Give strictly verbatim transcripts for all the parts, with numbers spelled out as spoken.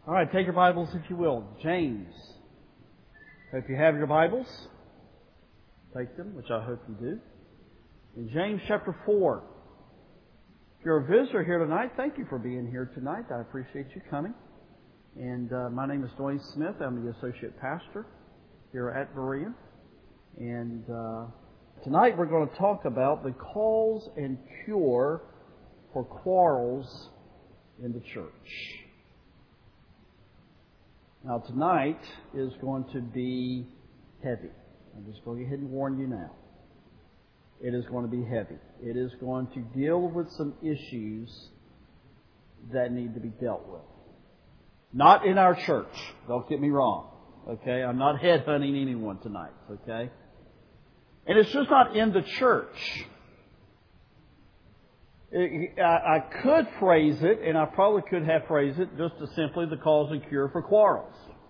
All right, take your Bibles, if you will. James. If you have your Bibles, take them, which I hope you do. In James chapter four. If you're a visitor here tonight, thank you for being here tonight. I appreciate you coming. And uh, my name is Dwayne Smith. I'm the associate pastor here at Berean. And uh, tonight we're going to talk about the cause and cure for quarrels in the church. Now tonight is going to be heavy. I'm just going to go ahead and warn you now. It is going to be heavy. It is going to deal with some issues that need to be dealt with. Not in our church. Don't get me wrong. Okay? I'm not headhunting anyone tonight. Okay? And it's just not in the church. I could phrase it, and I probably could have phrased it just as simply the cause and cure for quarrels.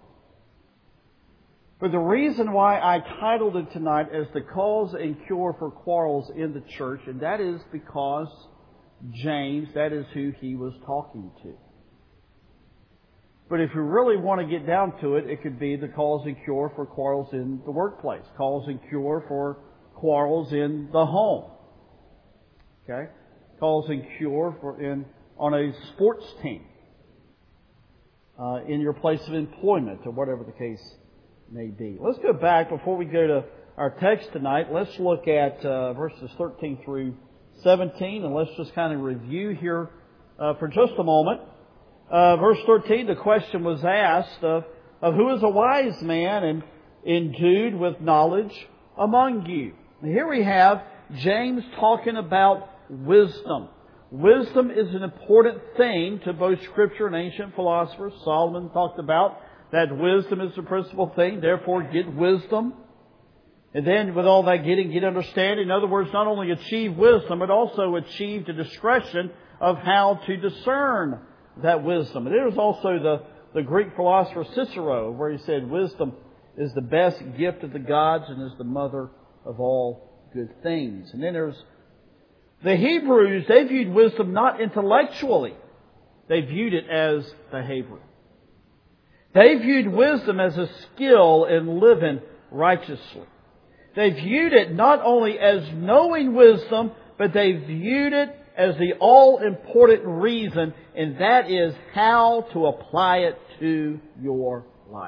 But the reason why I titled it tonight as the cause and cure for quarrels in the church, and that is because James, that is who he was talking to. But if you really want to get down to it, it could be the cause and cure for quarrels in the workplace, cause and cure for quarrels in the home. Okay? Cause and cure for in on a sports team, uh, in your place of employment, or whatever the case may be. Let's go back before we go to our text tonight. Let's look at uh, verses thirteen through seventeen, and let's just kind of review here uh, for just a moment. Uh, verse thirteen, the question was asked of, of who is a wise man and endued with knowledge among you. And here we have James talking about wisdom. Wisdom is an important thing to both Scripture and ancient philosophers. Solomon talked about that wisdom is the principal thing, therefore get wisdom. And then with all that getting, get understanding. In other words, not only achieve wisdom, but also achieve the discretion of how to discern that wisdom. And there's also the, the Greek philosopher Cicero, where he said wisdom is the best gift of the gods and is the mother of all good things. And then there's the Hebrews, they viewed wisdom not intellectually. They viewed it as behavioral. They viewed wisdom as a skill in living righteously. They viewed it not only as knowing wisdom, but they viewed it as the all-important reason, and that is how to apply it to your life.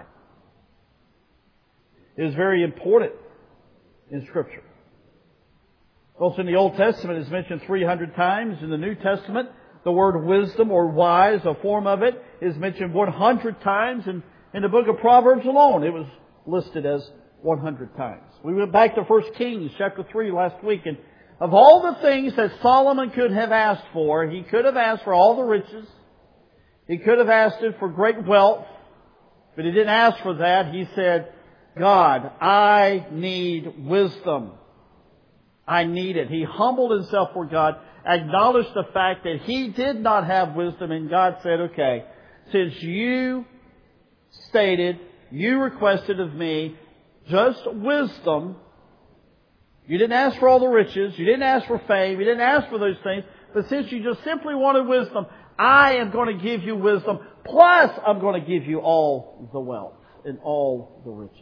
It is very important in Scripture. Also in the Old Testament is mentioned three hundred times. In the New Testament, the word wisdom or wise, a form of it, is mentioned one hundred times. And in the book of Proverbs alone, it was listed as one hundred times. We went back to First Kings chapter three last week, and of all the things that Solomon could have asked for, he could have asked for all the riches. He could have asked it for great wealth, but he didn't ask for that. He said, God, I need wisdom. I need it. He humbled himself for God, acknowledged the fact that he did not have wisdom, and God said, okay, since you stated, you requested of me just wisdom, you didn't ask for all the riches, you didn't ask for fame, you didn't ask for those things, but since you just simply wanted wisdom, I am going to give you wisdom, plus I'm going to give you all the wealth and all the riches.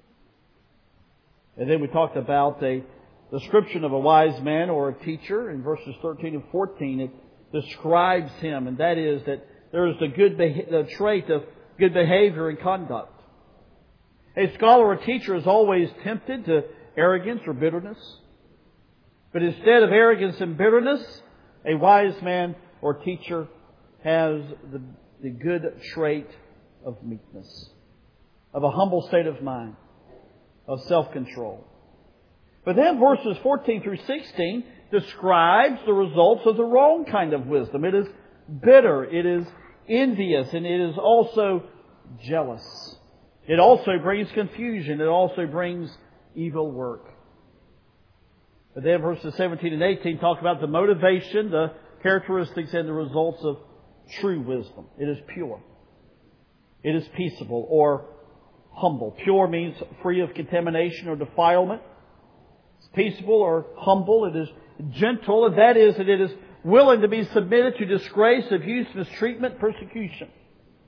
And then we talked about a description of a wise man or a teacher in verses thirteen and fourteen. It describes him, and that is that there is the good beha- the trait of good behavior and conduct. A scholar or teacher is always tempted to arrogance or bitterness. But instead of arrogance and bitterness, a wise man or teacher has the, the good trait of meekness, of a humble state of mind, of self-control. But then verses fourteen through sixteen describes the results of the wrong kind of wisdom. It is bitter, it is envious, and it is also jealous. It also brings confusion. It also brings evil work. But then verses seventeen and eighteen talk about the motivation, the characteristics, and the results of true wisdom. It is pure. It is peaceable or humble. Pure means free of contamination or defilement. It's peaceable or humble. It is gentle, and that is that it is willing to be submitted to disgrace, abuse, mistreatment, persecution.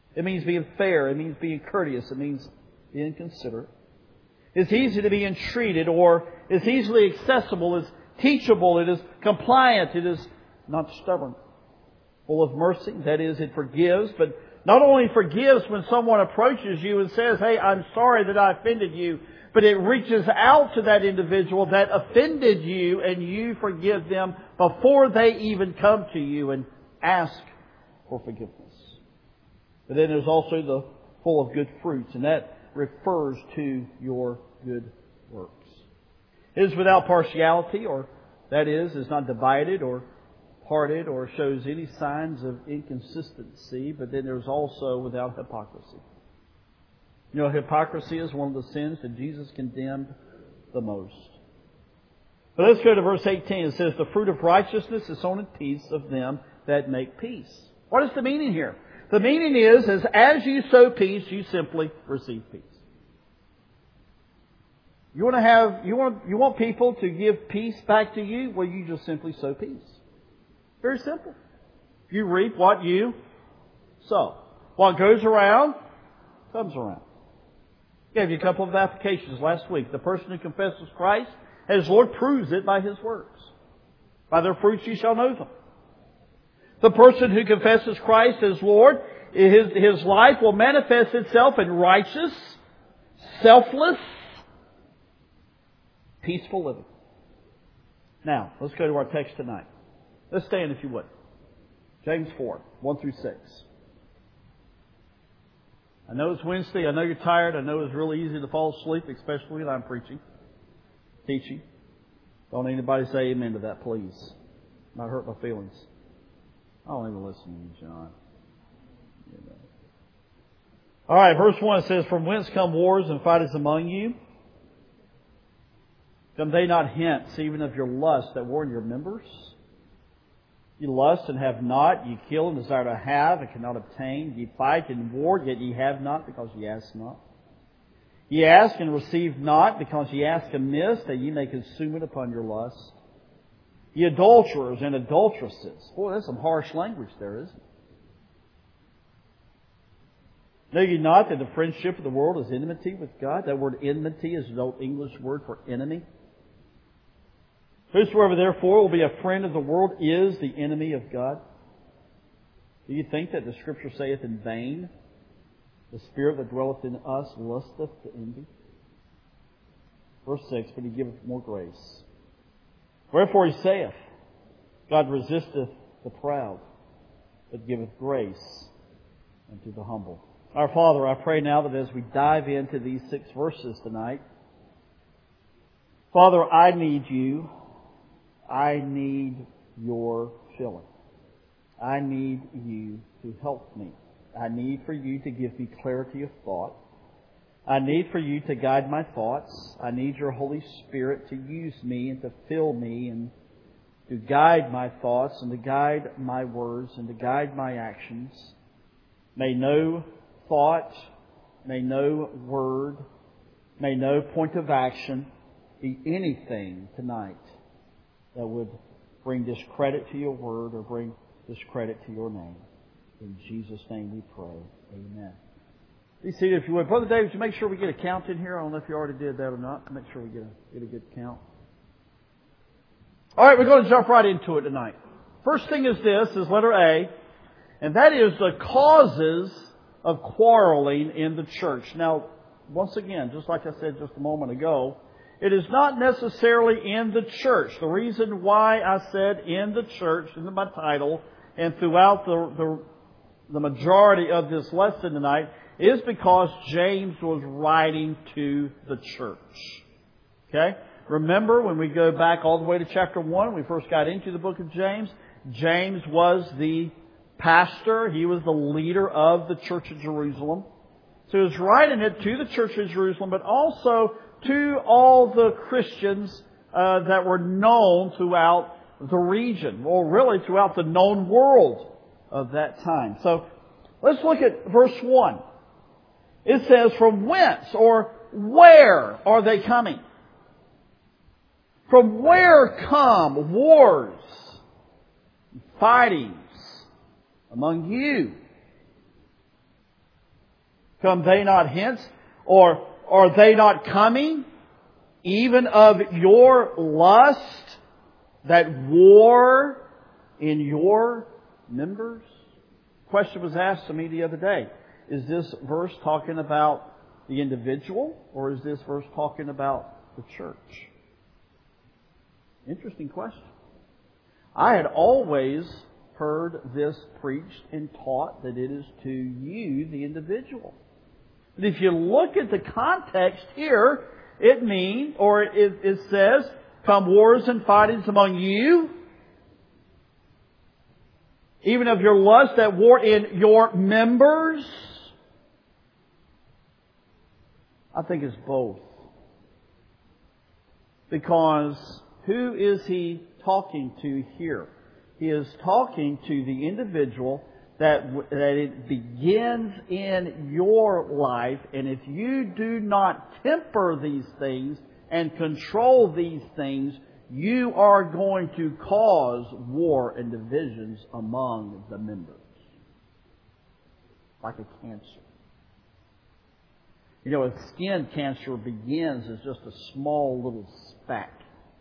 It means being fair. It means being courteous. It means being considerate. It's easy to be entreated, or it's easily accessible. It's teachable. It is compliant. It is not stubborn. Full of mercy. That is, it forgives. But not only forgives when someone approaches you and says, hey, I'm sorry that I offended you, but it reaches out to that individual that offended you, and you forgive them before they even come to you and ask for forgiveness. But then there's also the full of good fruits, and that refers to your good works. It is without partiality, or that is, is not divided or parted or shows any signs of inconsistency, but then there's also without hypocrisy. You know, hypocrisy is one of the sins that Jesus condemned the most. But let's go to verse eighteen. It says, the fruit of righteousness is sown in peace of them that make peace. What is the meaning here? The meaning is, is as you sow peace, you simply receive peace. You want to have, you want, you want people to give peace back to you? Well, you just simply sow peace. Very simple. You reap what you sow. What goes around, comes around. I gave you a couple of applications last week. The person who confesses Christ as Lord proves it by his works. By their fruits you shall know them. The person who confesses Christ as Lord, his, his life will manifest itself in righteous, selfless, peaceful living. Now, let's go to our text tonight. Let's stand if you would. James four, one through six. I know it's Wednesday. I know you're tired. I know it's really easy to fall asleep, especially when I'm preaching, teaching. Don't anybody say amen to that, please. It might hurt my feelings. I don't even listen to you, John. You know. All right, verse one says, from whence come wars and fightings among you? Come they not hence, even of your lust that war in your members? You lust and have not. You kill and desire to have and cannot obtain. Ye fight and war, yet ye have not, because ye ask not. Ye ask and receive not, because ye ask amiss, that ye may consume it upon your lust. Ye adulterers and adulteresses. Boy, that's some harsh language there, isn't it? Know ye not that the friendship of the world is enmity with God? That word enmity is the old English word for enemy. Whosoever therefore will be a friend of the world is the enemy of God. Do you think that the Scripture saith in vain, the Spirit that dwelleth in us lusteth to envy? Verse six, but He giveth more grace. Wherefore He saith, God resisteth the proud, but giveth grace unto the humble. Our Father, I pray now that as we dive into these six verses tonight, Father, I need You. I need Your filling. I need You to help me. I need for You to give me clarity of thought. I need for You to guide my thoughts. I need Your Holy Spirit to use me and to fill me and to guide my thoughts and to guide my words and to guide my actions. May no thought, may no word, may no point of action be anything tonight that would bring discredit to Your word or bring discredit to Your name. In Jesus' name we pray. Amen. Be seated if you would. Brother David, would you make sure we get a count in here? I don't know if you already did that or not. Make sure we get a, get a good count. All right, we're going to jump right into it tonight. First thing is this, is letter A, and that is the causes of quarreling in the church. Now, once again, just like I said just a moment ago, it is not necessarily in the church. The reason why I said in the church, in my title, and throughout the, the, the majority of this lesson tonight, is because James was writing to the church. Okay? Remember, when we go back all the way to chapter one, when we first got into the book of James, James was the pastor. He was the leader of the church of Jerusalem. So he was writing it to the church of Jerusalem, but also to all the Christians uh, that were known throughout the region, or really throughout the known world of that time. So let's look at verse one. It says, from whence or where are they coming? From where come wars, fightings among you? Come they not hence? Or are they not coming? Even of your lust that war in your members? Question was asked to me the other day. Is this verse talking about the individual, or is this verse talking about the church? Interesting question. I had always heard this preached and taught that it is to you, the individual. But if you look at the context here, it means, or it, it says, come wars and fightings among you, even of your lust that war in your members. I think it's both. Because who is he talking to here? He is talking to the individual that, that it begins in your life, and if you do not temper these things and control these things, you are going to cause war and divisions among the members. Like a cancer. You know, a skin cancer begins as just a small little speck.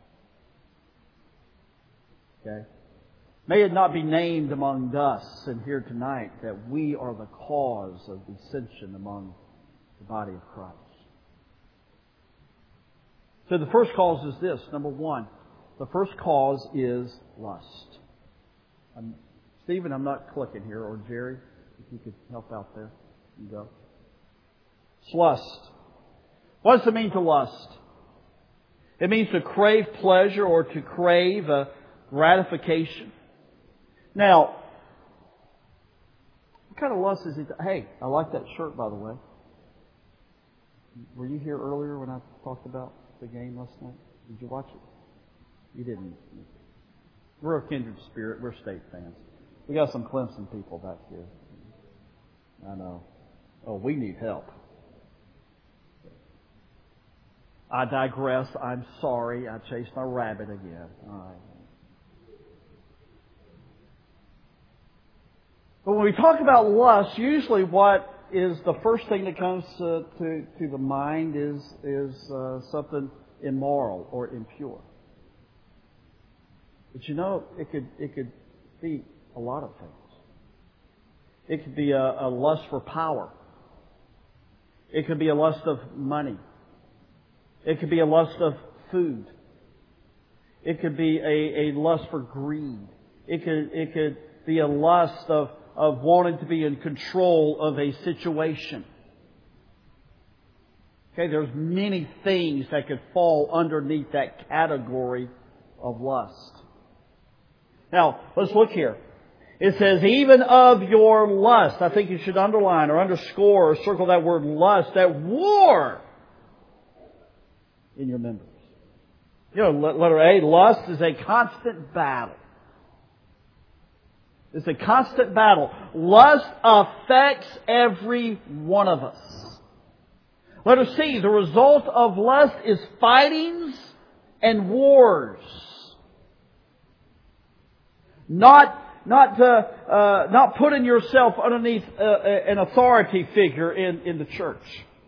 Okay? May it not be named among us and here tonight that we are the cause of dissension among the body of Christ. So the first cause is this. Number one, the first cause is lust. Um, Stephen, I'm not clicking here, or Jerry, if you could help out there. You go. It's lust. What does it mean to lust? It means to crave pleasure or to crave a gratification. Now, what kind of lust is it? Hey, I like that shirt, by the way. Were you here earlier when I talked about the game last night? Did you watch it? You didn't. We're a kindred spirit. We're state fans. We got some Clemson people back here. I know. Oh, we need help. I digress. I'm sorry. I chased my rabbit again. All right. But when we talk about lust, usually what is the first thing that comes to, to, to the mind is, is uh, something immoral or impure. But you know, it could, it could be a lot of things. It could be a, a lust for power. It could be a lust of money. It could be a lust of food. It could be a, a lust for greed. It could, it could be a lust of, of wanting to be in control of a situation. Okay, there's many things that could fall underneath that category of lust. Now, let's look here. It says, even of your lust. I think you should underline or underscore or circle that word lust, that war in your members. You know, letter A, lust is a constant battle. It's a constant battle. Lust affects every one of us. Letter C, the result of lust is fightings and wars. Not Not uh, uh, not putting yourself underneath uh, an authority figure in, in the church.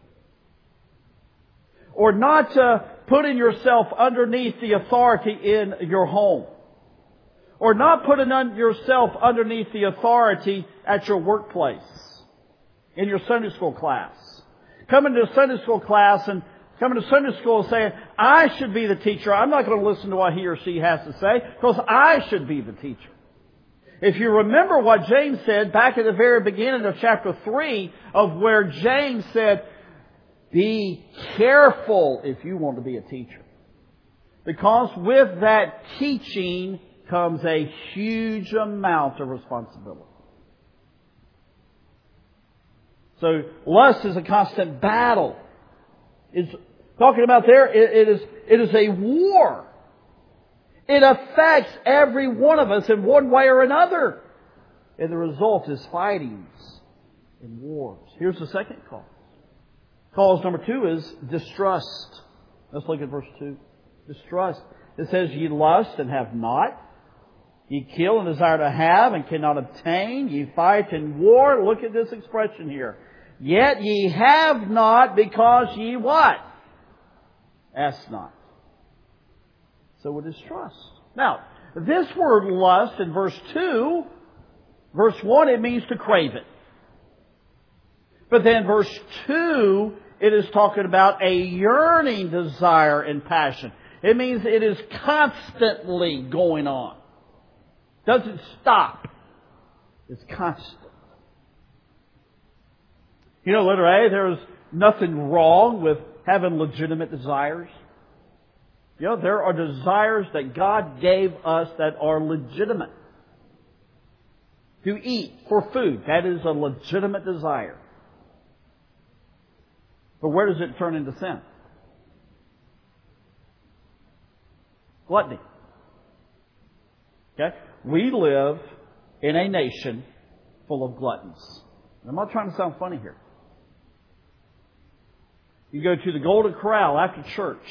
Or not uh, putting yourself underneath the authority in your home. Or not putting un- yourself underneath the authority at your workplace. In your Sunday school class. Coming to a Sunday school class and coming to Sunday school saying, I should be the teacher. I'm not going to listen to what he or she has to say because I should be the teacher. If you remember what James said back at the very beginning of chapter three, of where James said, be careful if you want to be a teacher. Because with that teaching comes a huge amount of responsibility. So lust is a constant battle. It's talking about there, it, it is it is a war. It affects every one of us in one way or another. And the result is fightings and wars. Here's the second cause. Cause number two is distrust. Let's look at verse two. Distrust. It says, ye lust and have not. Ye kill and desire to have and cannot obtain. Ye fight and war. Look at this expression here. Yet ye have not because ye what? Ask not. So it is trust. Now, this word lust in verse two, verse one, it means to crave it. But then verse two, it is talking about a yearning desire and passion. It means it is constantly going on. Doesn't stop. It's constant. You know, letter A, there is nothing wrong with having legitimate desires. You know, there are desires that God gave us that are legitimate. To eat for food, that is a legitimate desire. But where does it turn into sin? Gluttony. Okay? We live in a nation full of gluttons. I'm not trying to sound funny here. You go to the Golden Corral after church,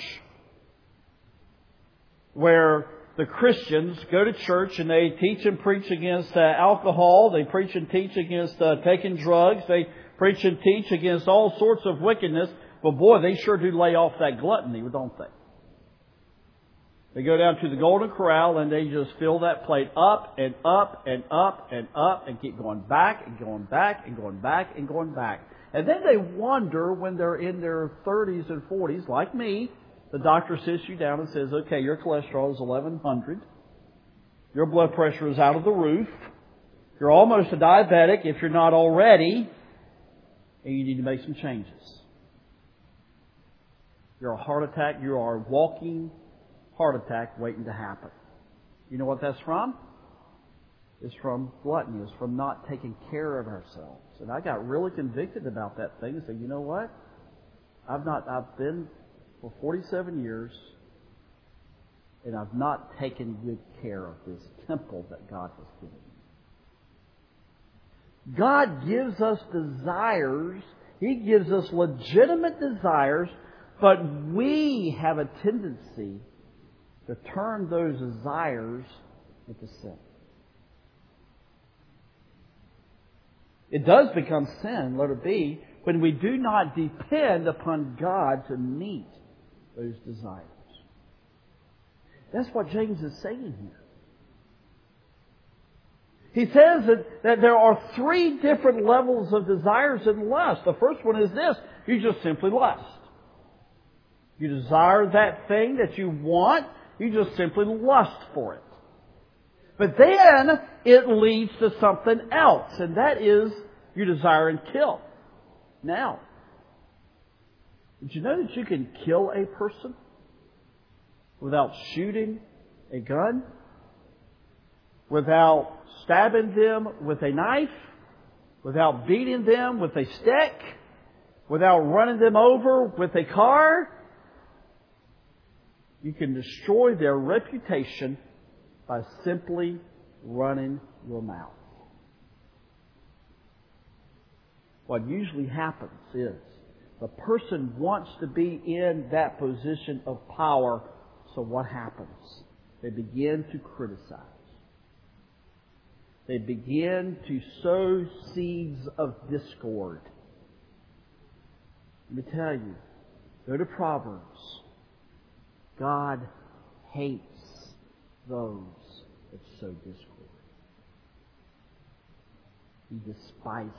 where the Christians go to church and they teach and preach against uh, alcohol. They preach and teach against uh, taking drugs. They preach and teach against all sorts of wickedness. But boy, they sure do lay off that gluttony, don't they? They go down to the Golden Corral and they just fill that plate up and up and up and up and keep going back and going back and going back and going back. And then they wonder when they're in their thirties and forties, like me. The doctor sits you down and says, okay, your cholesterol is eleven hundred. Your blood pressure is out of the roof. You're almost a diabetic if you're not already. And you need to make some changes. You're a heart attack. You are a walking heart attack waiting to happen. You know what that's from? It's from gluttony. It's from not taking care of ourselves. And I got really convicted about that thing and said, you know what? I've not, I've been for forty-seven years and I've not taken good care of this temple that God has given me. God gives us desires. He gives us legitimate desires, but we have a tendency to turn those desires into sin. It does become sin, letter B, when we do not depend upon God to meet those desires. That's what James is saying here. He says that, that there are three different levels of desires in lust. The first one is this: you just simply lust. You desire that thing that you want, you just simply lust for it. But then it leads to something else, and that is you desire and kill. Now, did you know that you can kill a person without shooting a gun? Without stabbing them with a knife? Without beating them with a stick? Without running them over with a car? You can destroy their reputation by simply running your mouth. What usually happens is the person wants to be in that position of power, so what happens? They begin to criticize. They begin to sow seeds of discord. Let me tell you, go to Proverbs. God hates those that sow discord. He despises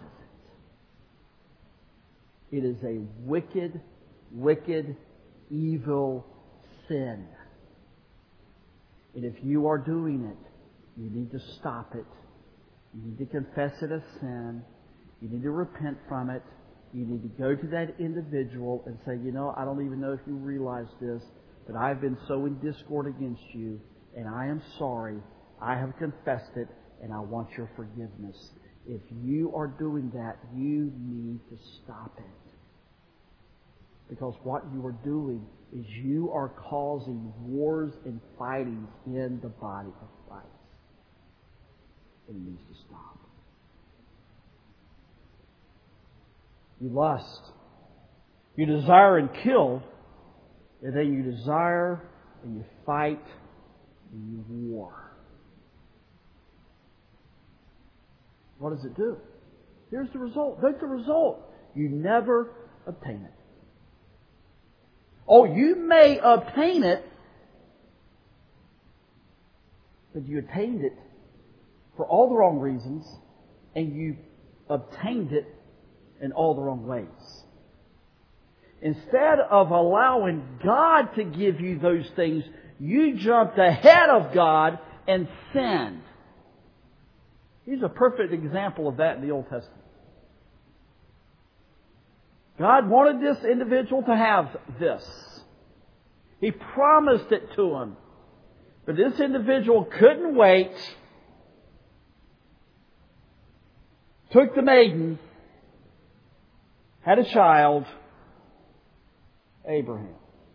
it. It is a wicked, wicked, evil sin. And if you are doing it, you need to stop it. You need to confess it as sin. You need to repent from it. You need to go to that individual and say, you know, I don't even know if you realize this, but I've been sowing discord against you, and I am sorry. I have confessed it, and I want your forgiveness. If you are doing that, you need to stop it. Because what you are doing is you are causing wars and fightings in the body of Christ. It needs to stop. You lust. You desire and kill. And then you desire and you fight and you war. What does it do? Here's the result. Note the result. You never obtain it. Oh, you may obtain it, but you attained it for all the wrong reasons, and you obtained it in all the wrong ways. Instead of allowing God to give you those things, you jumped ahead of God and sinned. Here's a perfect example of that in the Old Testament. God wanted this individual to have this. He promised it to him. But this individual couldn't wait. Took the maiden. Had a child. Abraham.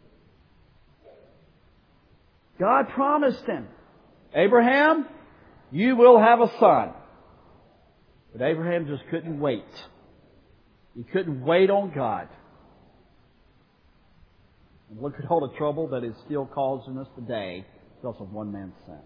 God promised him, Abraham, you will have a son. But Abraham just couldn't wait. He couldn't wait on God. And look at all the trouble that is still causing us today because of one man's sin.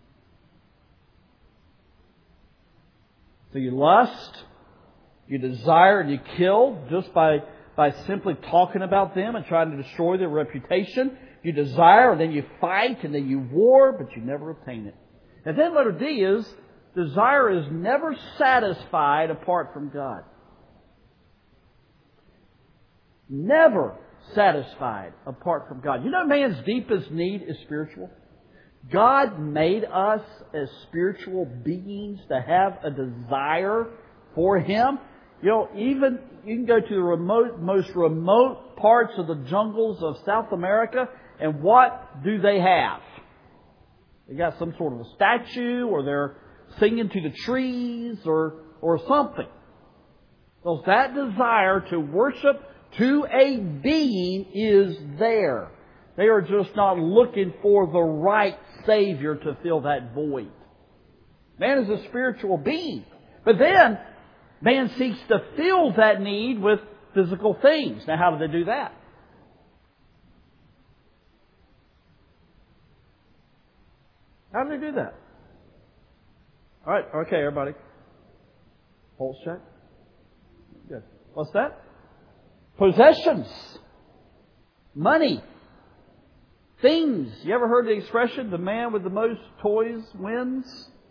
So you lust, you desire, and you kill just by, by simply talking about them and trying to destroy their reputation. You desire, and then you fight, and then you war, but you never obtain it. And then letter D is, desire is never satisfied apart from God. Never satisfied apart from God. You know man's deepest need is spiritual? God made us as spiritual beings to have a desire for Him. You know, even you can go to the remote, most remote parts of the jungles of South America, and what do they have? They got some sort of a statue, or they're singing to the trees, or or something. Because that desire to worship to a being is there. They are just not looking for the right Savior to fill that void. Man is a spiritual being. But then, man seeks to fill that need with physical things. Now, how do they do that? How do they do that? All right, okay, everybody. Pulse check. Good. What's that? Possessions. Money. Things. You ever heard the expression, the man with the most toys wins?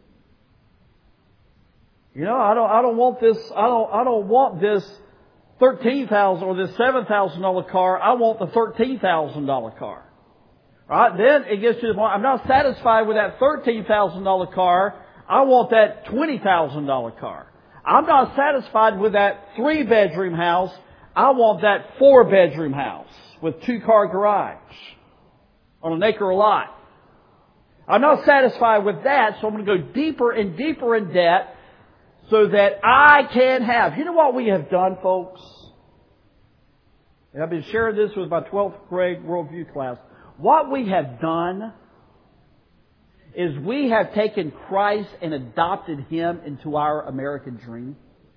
You know, I don't I don't want this I don't I don't want this thirteen thousand dollars or this seven thousand dollars car. I want the thirteen thousand dollars car. Right? Then it gets to the point, I'm not satisfied with that thirteen thousand dollars car. I want that twenty thousand dollars car. I'm not satisfied with that three bedroom house. I want that four bedroom house with two car garage on an acre lot. I'm not satisfied with that, so I'm going to go deeper and deeper in debt so that I can have. You know what we have done, folks? And I've been sharing this with my twelfth grade worldview class. What we have done is we have taken Christ and adopted Him into our American dream.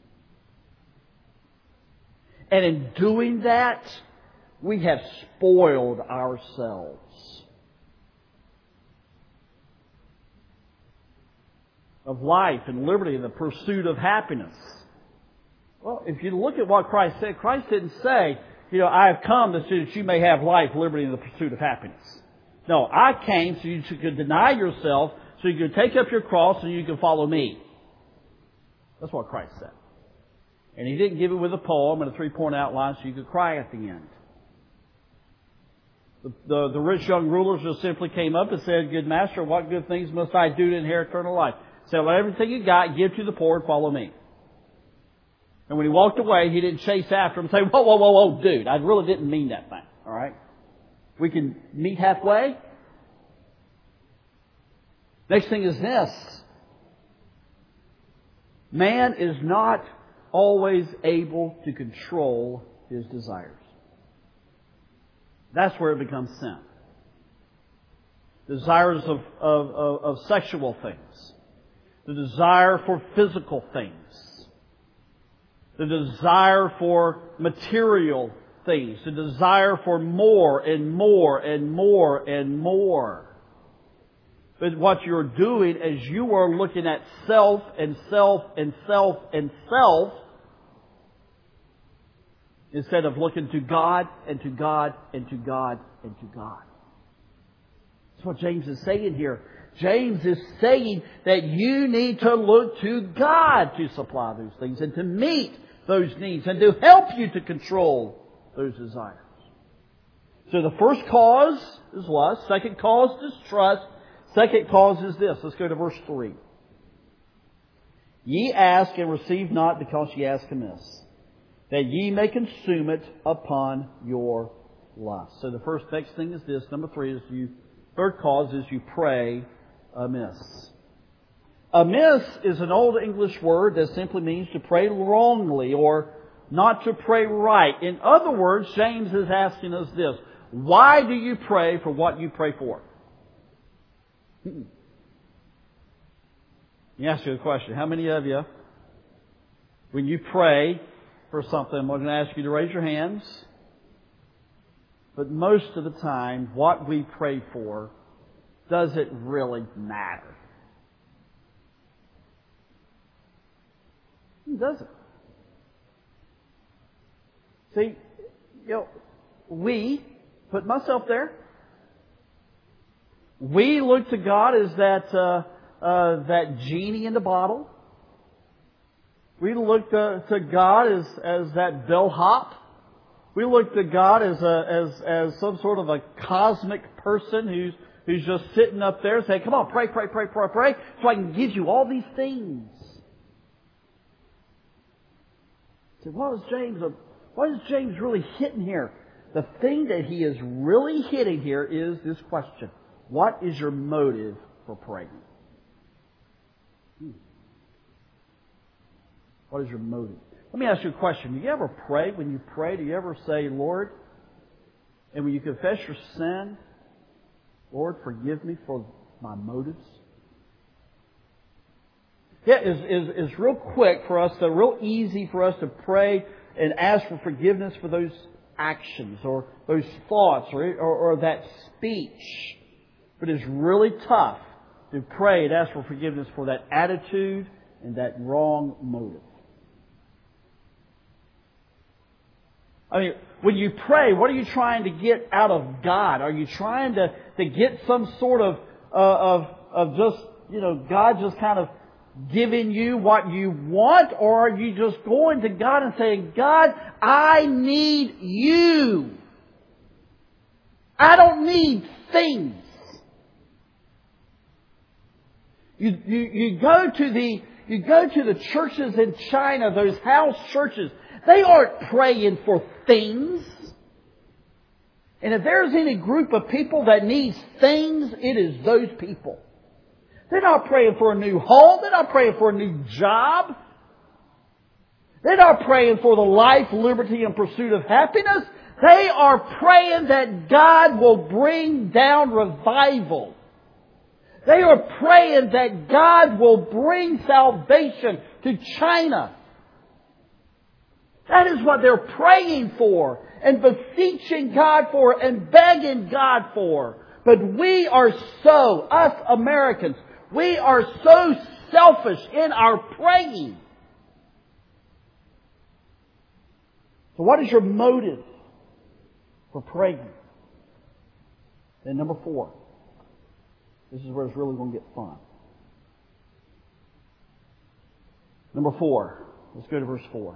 And in doing that, we have spoiled ourselves. Of life and liberty and the pursuit of happiness. Well, if you look at what Christ said, Christ didn't say, you know, I have come so that you may have life, liberty, and the pursuit of happiness. No, I came so you could deny yourself, so you could take up your cross and you could follow me. That's what Christ said. And He didn't give it with a poem and a three-point outline so you could cry at the end. The, the, the rich young rulers just simply came up and said, Good Master, what good things must I do to inherit eternal life? Sell everything you got, give to the poor, and follow me. And when He walked away, He didn't chase after him and say, Whoa, whoa, whoa, whoa, dude, I really didn't mean that thing. All right? We can meet halfway. Next thing is this. Man is not always able to control his desires. That's where it becomes sin. Desires of, of, of, of sexual things. The desire for physical things. The desire for material things. The desire for more and more and more and more. But what you're doing is you are looking at self and self and self and self Instead of looking to God and to God and to God and to God. That's what James is saying here. James is saying that you need to look to God to supply those things and to meet those needs and to help you to control those desires. So the first cause is lust. Second cause is distrust. Second cause is this. Let's go to verse three. Ye ask and receive not because ye ask amiss, that ye may consume it upon your lust. So the first next thing is this. Number three is you. Third cause is you pray amiss. Amiss is an old English word that simply means to pray wrongly or not to pray right. In other words, James is asking us this. Why do you pray for what you pray for? Let me ask you a question. How many of you, when you pray for something, I'm going to ask you to raise your hands, but most of the time, what we pray for, does it really matter? It doesn't. See, you know, we, put myself there, we look to God as that uh, uh, that genie in the bottle. We look to, to God as as that bellhop. We look to God as a as as some sort of a cosmic person who's who's just sitting up there saying, "Come on, pray, pray, pray, pray, pray, so I can give you all these things." So what is James? What is James really hitting here? The thing that he is really hitting here is this question. What is your motive for praying? Hmm. What is your motive? Let me ask you a question. Do you ever pray? When you pray, do you ever say, Lord, and when you confess your sin, Lord, forgive me for my motives? Yeah, it's, it's, it's real quick for us, to, real easy for us to pray and ask for forgiveness for those actions or those thoughts or, or, or that speech. But it's really tough to pray and ask for forgiveness for that attitude and that wrong motive. I mean, when you pray, what are you trying to get out of God? Are you trying to, to get some sort of, uh, of, of just, you know, God just kind of giving you what you want? Or are you just going to God and saying, God, I need you. I don't need things. You, you, you go to the, you go to the churches in China, those house churches. They aren't praying for things. And if there's any group of people that needs things, it is those people. They're not praying for a new home. They're not praying for a new job. They're not praying for the life, liberty, and pursuit of happiness. They are praying that God will bring down revival. They are praying that God will bring salvation to China. That is what they're praying for and beseeching God for and begging God for. But we are so, us Americans, we are so selfish in our praying. So what is your motive for praying? And number four. This is where it's really going to get fun. Number four. Let's go to verse four.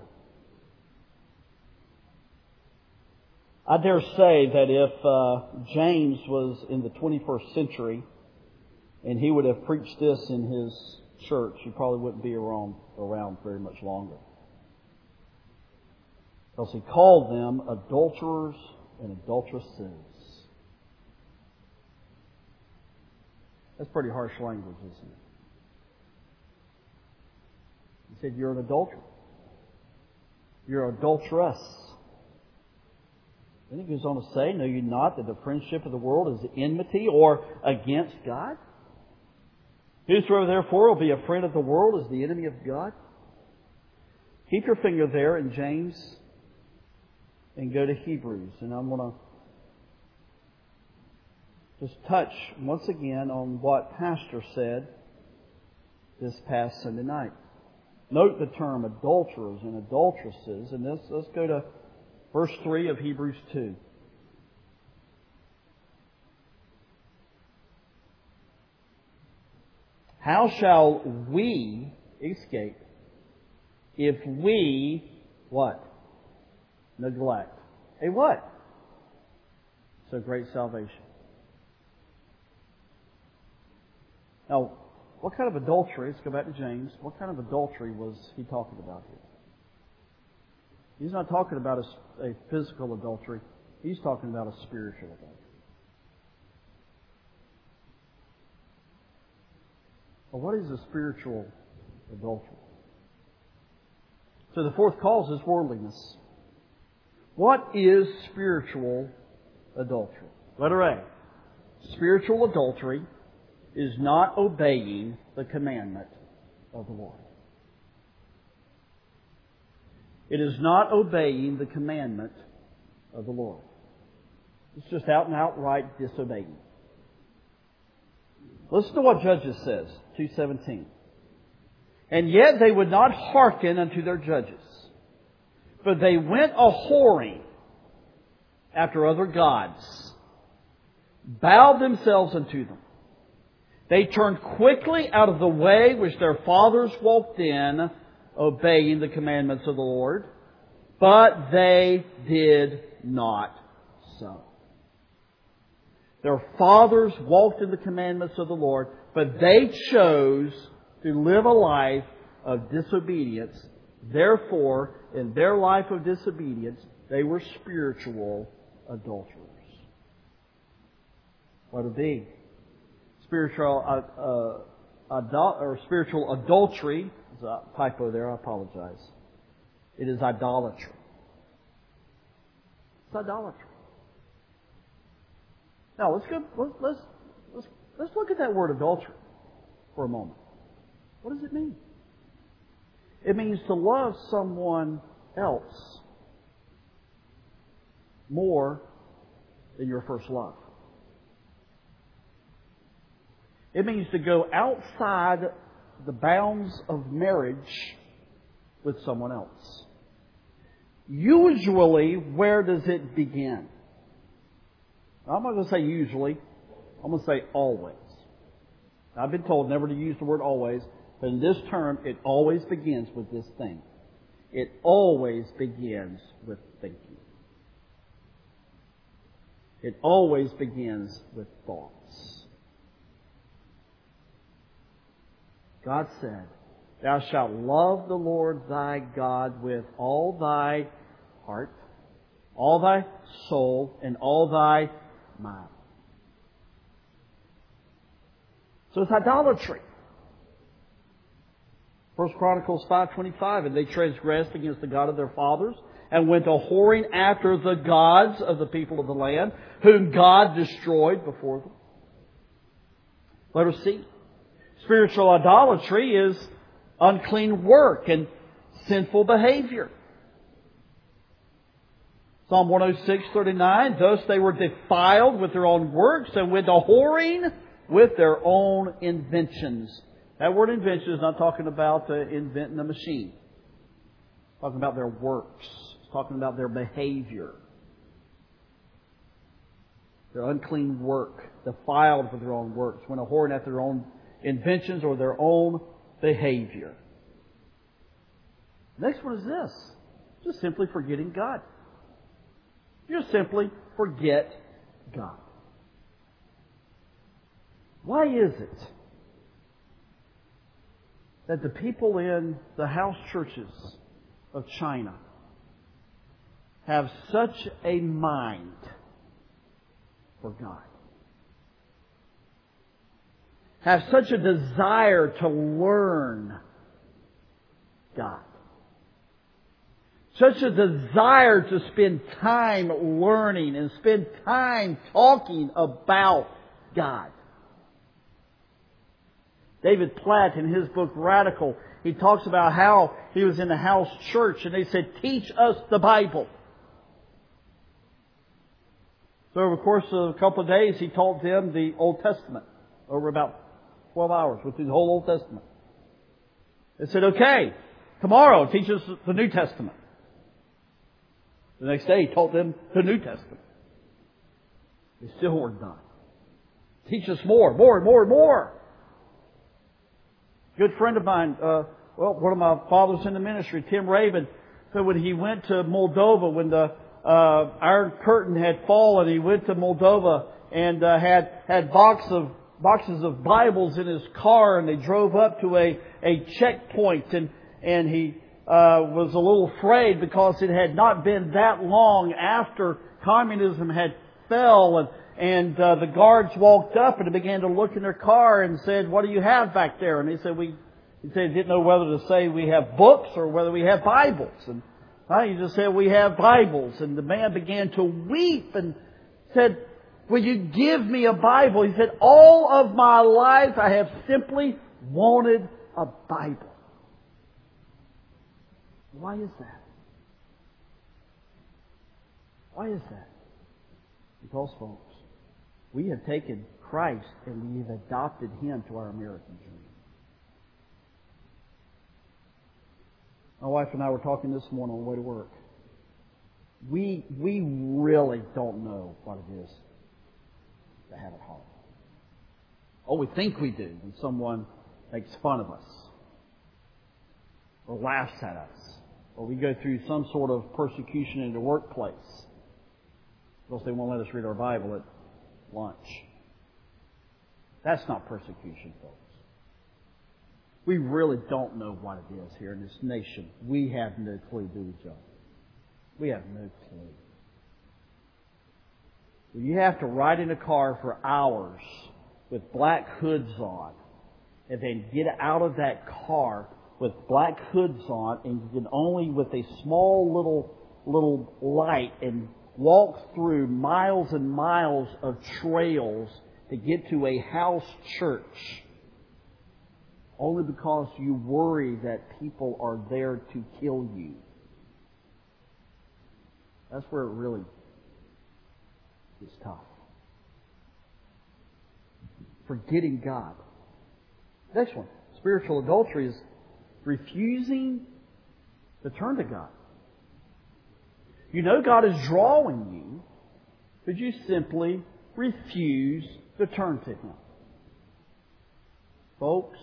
I dare say that if uh, James was in the twenty-first century and he would have preached this in his church, he probably wouldn't be around, around very much longer. Because he called them adulterers and adulteresses. That's pretty harsh language, isn't it? He said, you're an adulterer. You're an adulteress. Then he goes on to say, know you not that the friendship of the world is enmity or against God? Whosoever therefore will be a friend of the world is the enemy of God. Keep your finger there in James and go to Hebrews. And I'm going to just touch once again on what Pastor said this past Sunday night. Note the term adulterers and adulteresses. And this, let's go to Verse three of Hebrews two. How shall we escape if we, what? Neglect. A what? So great salvation. Now, what kind of adultery, let's go back to James, what kind of adultery was he talking about here? He's not talking about a, a physical adultery. He's talking about a spiritual adultery. Well, what is a spiritual adultery? So the fourth cause is worldliness. What is spiritual adultery? Letter A. Spiritual adultery is not obeying the commandment of the Lord. It is not obeying the commandment of the Lord. It's just out and outright disobeying. Listen to what Judges says, two seventeen. And yet they would not hearken unto their judges, but they went a-whoring after other gods, bowed themselves unto them. They turned quickly out of the way which their fathers walked in, obeying the commandments of the Lord, but they did not so. Their fathers walked in the commandments of the Lord, but they chose to live a life of disobedience. Therefore, in their life of disobedience, they were spiritual adulterers. What would be? Spiritual uh, uh, adul- or spiritual adultery. There's a typo there. I apologize. It is idolatry. It's idolatry. Now let's go. Let's let's let's, let's look at that word adultery for a moment. What does it mean? It means to love someone else more than your first love. It means to go outside the bounds of marriage with someone else. Usually, where does it begin? I'm not going to say usually. I'm going to say always. I've been told never to use the word always, but in this term, it always begins with this thing. It always begins with thinking. It always begins with thoughts. God said, Thou shalt love the Lord thy God with all thy heart, all thy soul, and all thy mind. So it's idolatry. First Chronicles five twenty-five, and they transgressed against the God of their fathers, and went a-whoring after the gods of the people of the land, whom God destroyed before them. Let us see. Spiritual idolatry is unclean work and sinful behavior. Psalm one oh six thirty-nine, thus they were defiled with their own works and went a-whoring with their own inventions. That word invention is not talking about uh, inventing a machine. It's talking about their works. It's talking about their behavior. Their unclean work. Defiled with their own works. Went a-whoring after their own inventions or their own behavior. Next one is this. Just simply forgetting God. Just simply forget God. Why is it that the people in the house churches of China have such a mind for God? Have such a desire to learn God. Such a desire to spend time learning and spend time talking about God. David Platt, in his book Radical, he talks about how he was in the house church and they said, teach us the Bible. So over the course of a couple of days, he taught them the Old Testament over about twelve hours, went through the whole Old Testament. They said, okay, tomorrow teach us the New Testament. The next day he taught them the New Testament. They still weren't done. Teach us more, more, and more, and more. Good friend of mine, uh, well, one of my fathers in the ministry, Tim Raven, so when he went to Moldova, when the uh, Iron Curtain had fallen, he went to Moldova and uh, had had box of boxes of Bibles in his car, and they drove up to a a checkpoint, and and he uh, was a little afraid because it had not been that long after communism had fell, and and uh, the guards walked up and began to look in their car and said, "What do you have back there?" And he said, "We." He said he didn't know whether to say we have books or whether we have Bibles. And uh, he just said we have Bibles. And the man began to weep and said, "Will you give me a Bible?" He said, "All of my life I have simply wanted a Bible." Why is that? Why is that? Because, folks, we have taken Christ and we have adopted Him to our American dream. My wife and I were talking this morning on the way to work. We we really don't know what it is to have it hard. Oh, we think we do when someone makes fun of us or laughs at us, or we go through some sort of persecution in the workplace because they won't let us read our Bible at lunch. That's not persecution, folks. We really don't know what it is here in this nation. We have no clue, do we, John? We have no clue. You have to ride in a car for hours with black hoods on, and then get out of that car with black hoods on, and you can only with a small little little light and walk through miles and miles of trails to get to a house church. Only because you worry that people are there to kill you. That's where it really is tough. Forgetting God. Next one. Spiritual adultery is refusing to turn to God. You know God is drawing you, but you simply refuse to turn to Him. Folks,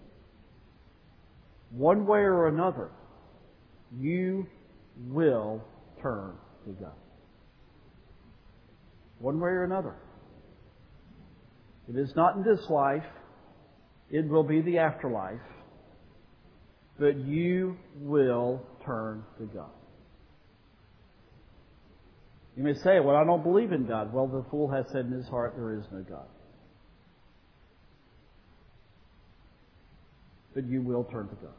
one way or another, you will turn to God. One way or another. If it's not in this life, it will be the afterlife. But you will turn to God. You may say, "Well, I don't believe in God." Well, the fool has said in his heart, "There is no God." But you will turn to God.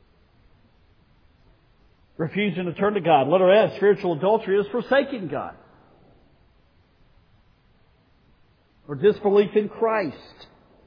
Refusing to turn to God. Letter S, spiritual adultery is forsaking God. Or disbelief in Christ.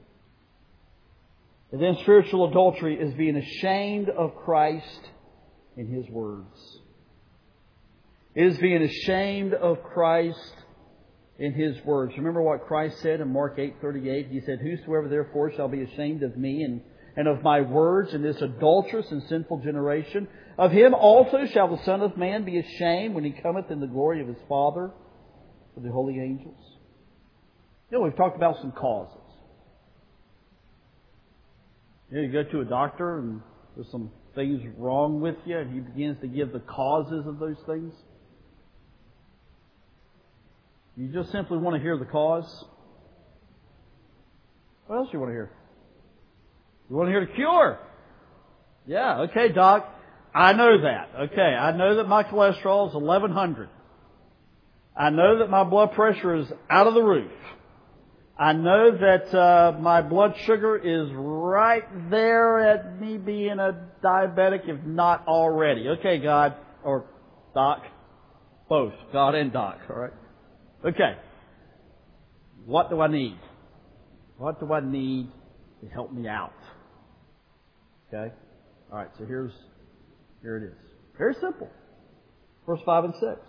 And then spiritual adultery is being ashamed of Christ and His words. It is being ashamed of Christ in His words. Remember what Christ said in Mark eight thirty-eight? He said, "Whosoever therefore shall be ashamed of me and, and of my words in this adulterous and sinful generation, of him also shall the Son of Man be ashamed when He cometh in the glory of His Father with the holy angels." You know, we've talked about some causes. You know, you go to a doctor and there's some things wrong with you, and he begins to give the causes of those things. You just simply want to hear the cause. What else do you want to hear? You want to hear the cure? Yeah, okay, doc. I know that. Okay, I know that my cholesterol is eleven hundred. I know that my blood pressure is out of the roof. I know that uh, my blood sugar is right there at me being a diabetic, if not already. Okay, God, or Doc, both, God and Doc, all right? Okay, what do I need? What do I need to help me out? Okay, all right, so here's, here it is. Very simple. Verse five and six.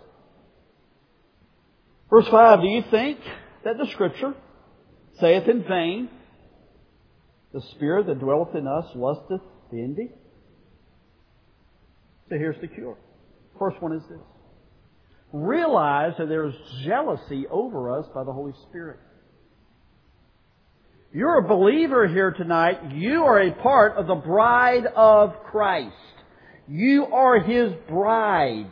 Verse five, "Do you think that the Scripture saith in vain, the Spirit that dwelleth in us lusteth envy?" So here's the cure. First one is this. realize that there is jealousy over us by the Holy Spirit. You're a believer here tonight. You are a part of the bride of Christ. You are His bride.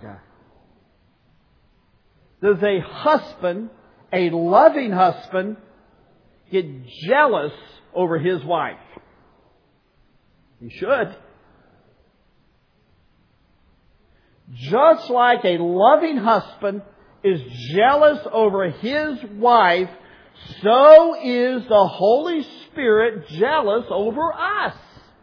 Does a husband, a loving husband, get jealous over his wife? He should. Just like a loving husband is jealous over his wife, so is the Holy Spirit jealous over us.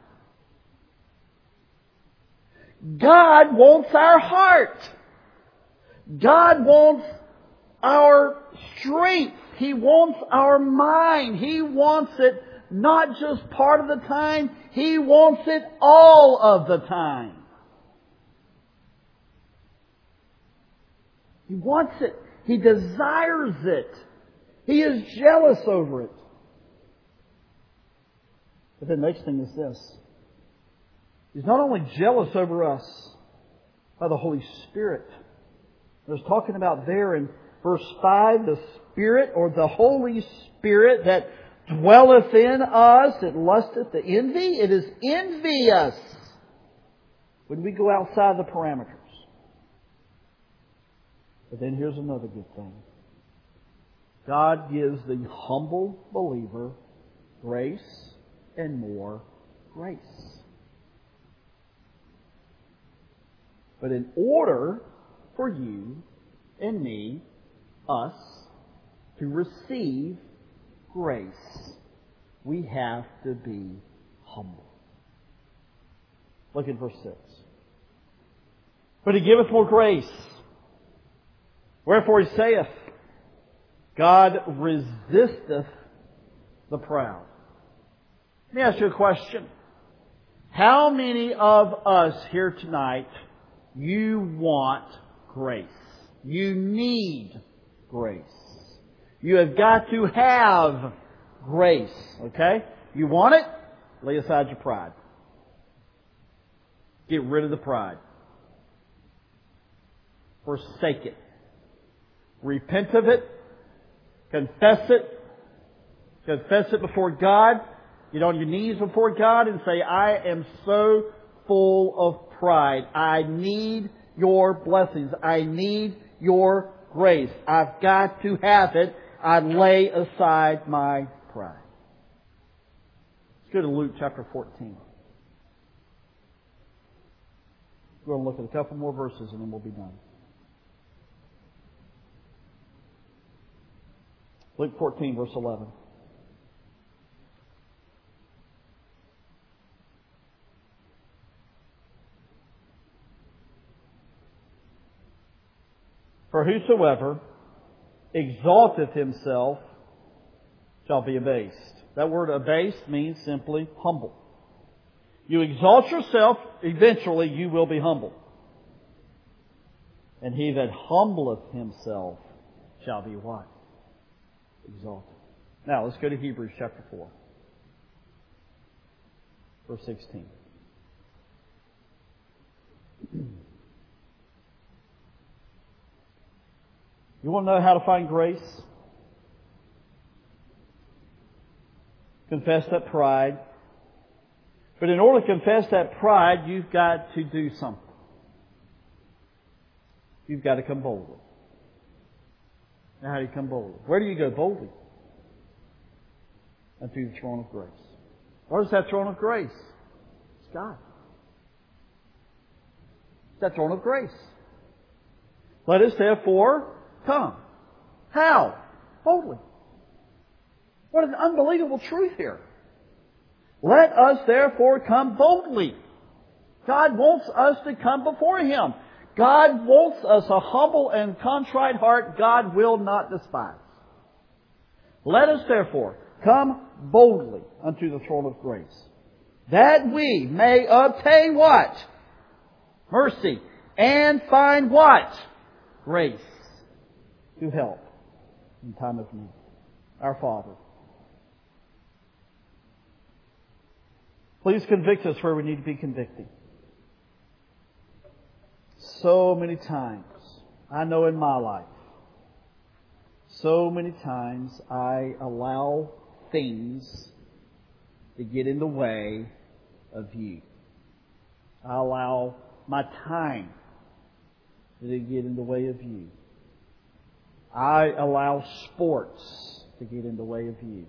God wants our heart. God wants our strength. He wants our mind. He wants it not just part of the time. He wants it all of the time. He wants it. He desires it. He is jealous over it. But the next thing is this. He's not only jealous over us by the Holy Spirit. There's talking about there in verse five, the Spirit or the Holy Spirit that dwelleth in us, it lusteth to envy. It is envious when we go outside the parameters. But then here's another good thing. God gives the humble believer grace and more grace. But in order for you and me, us, to receive grace, we have to be humble. Look at verse six. But He giveth more grace. Wherefore He saith, God resisteth the proud. Let me ask you a question. How many of us here tonight, you want grace? You need grace. You have got to have grace. Okay? You want it? Lay aside your pride. Get rid of the pride. Forsake it. Repent of it. Confess it. Confess it before God. Get on your knees before God and say, I am so full of pride. I need Your blessings. I need Your grace. I've got to have it. I lay aside my pride. Let's go to Luke chapter fourteen. We're going to look at a couple more verses and then we'll be done. Luke fourteen, verse eleven. For whosoever exalteth himself shall be abased. That word abased means simply humble. You exalt yourself, eventually you will be humble. And he that humbleth himself shall be what? Exalted. Now let's go to Hebrews chapter four. Verse sixteen. You want to know how to find grace? Confess that pride. But in order to confess that pride, you've got to do something. You've got to come boldly. Now, how do you come boldly? Where do you go boldly? Unto the throne of grace. What is that throne of grace? It's God. It's that throne of grace. Let us therefore come. How? Boldly. What an unbelievable truth here. Let us therefore come boldly. God wants us to come before Him. God wants us a humble and contrite heart God will not despise. Let us therefore come boldly unto the throne of grace, that we may obtain what? Mercy. And find what? Grace to help in time of need. Our Father, please convict us where we need to be convicted. So many times I know in my life, so many times I allow things to get in the way of you. I allow my time to get in the way of you. I allow sports to get in the way of you.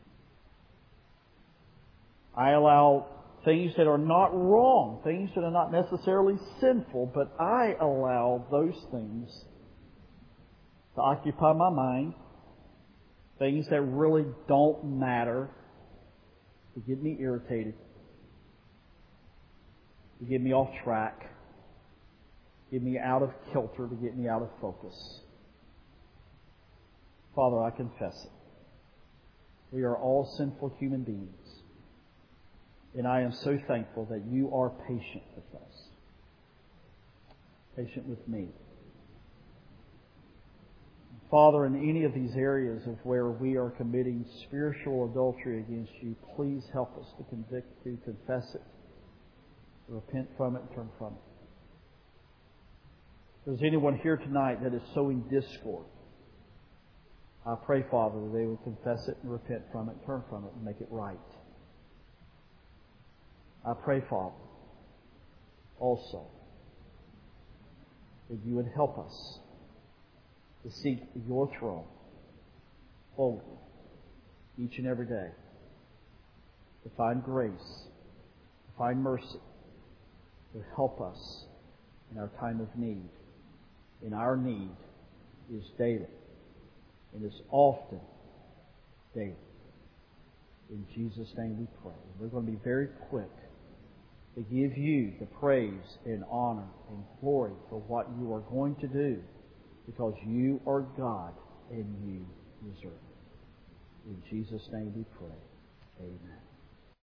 I allow things that are not wrong, things that are not necessarily sinful, but I allow those things to occupy my mind, things that really don't matter, to get me irritated, to get me off track, get me out of kilter, to get me out of focus. Father, I confess it. We are all sinful human beings. And I am so thankful that you are patient with us. Patient with me. Father, in any of these areas of where we are committing spiritual adultery against you, please help us to convict, to confess it, to repent from it, and turn from it. If there's anyone here tonight that is sowing discord, I pray, Father, that they will confess it and repent from it, turn from it, and make it right. I pray, Father, also, that you would help us to seek your throne boldly each and every day, to find grace, to find mercy, to help us in our time of need. And our need is daily, and is often daily. In Jesus' name we pray. We're going to be very quick to give you the praise and honor and glory for what you are going to do, because you are God and you deserve it. In Jesus' name we pray. Amen.